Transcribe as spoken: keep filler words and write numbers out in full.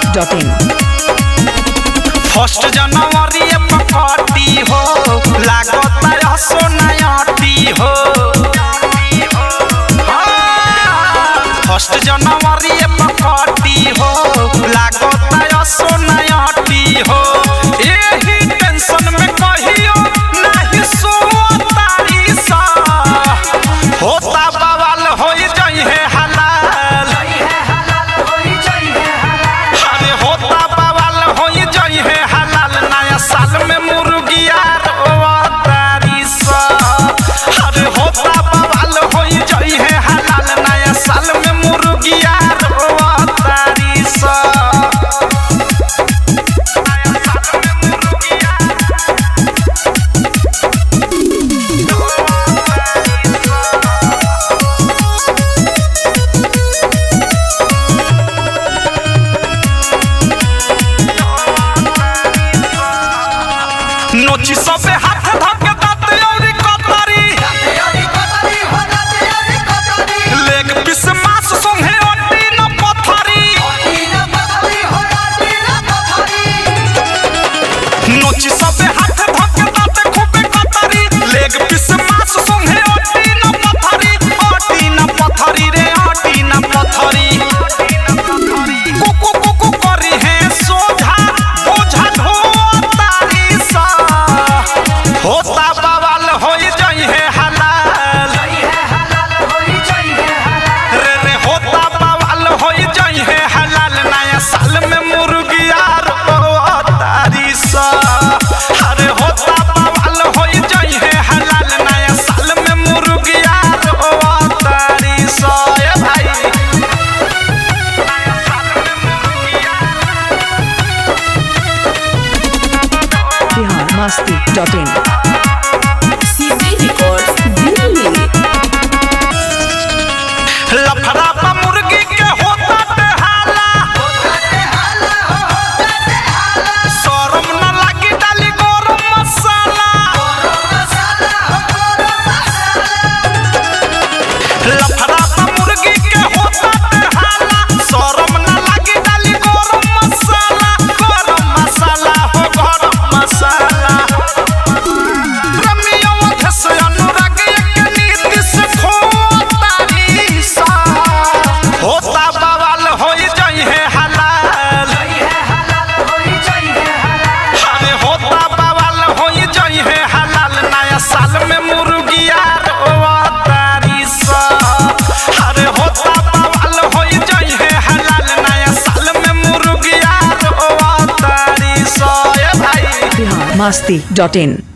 Dot in. First जनवरी पकटी हो लागता सोनायटी हो। फर्स्ट जनवरी पकटी हो लागता सोनायटी हो। यही टेंशन में कहियो नहीं सोतारी सा होता बवाल हो जाई है हलाल। अरे होता बवाल हो जाई है हलाल नया साल में मुर्गिया रोतारी सा। अरे होता बवाल हो जाई है हलाल नया साल में मुर्गिया रोतारी सा। नोची सबे हाथ धके दाते औरी कतरी लेग पिस मास संगे ओटी न पथरी। नोची सबे हाथ धके दाते खूबे कतरी लेग पिस मास संगे ओटी न पथरी। ओटी न पथरी रे ओटी न पथरी। कुकु कुकु करी है सोझा बोझा ढोतारी सा होता बवाल हो जाई है हलाल। रे रे होता बवाल हो जाई है हलाल नया साल में मुर्गिया रोतारी सा। अरे होता बवाल हो जाई है हलाल नया साल में मुर्गिया रोतारी सा। ए भाई बिहार मस्ती डॉट इन। लफड़ा पा मुर्गी के होता हाला शरम न लागी डाली गरम मसाला। लफड़ा पा मुर्गी के होता हाला शरम न लागी डाली गरम मसाला। गरम मसाला हो गरम मसाला। रमिया वधस अनुराग एक नीति से खोतारी सा होता बवाल हो जाई है हलाल। अरे होता बवाल हो जाई है हलाल नया साल में मुर्गिया रोतारी सा। अरे होता बवाल हो जाई है हलाल नया साल में मुर्गिया रोतारी सा। ए भाई बिहार मस्ती डॉट इन।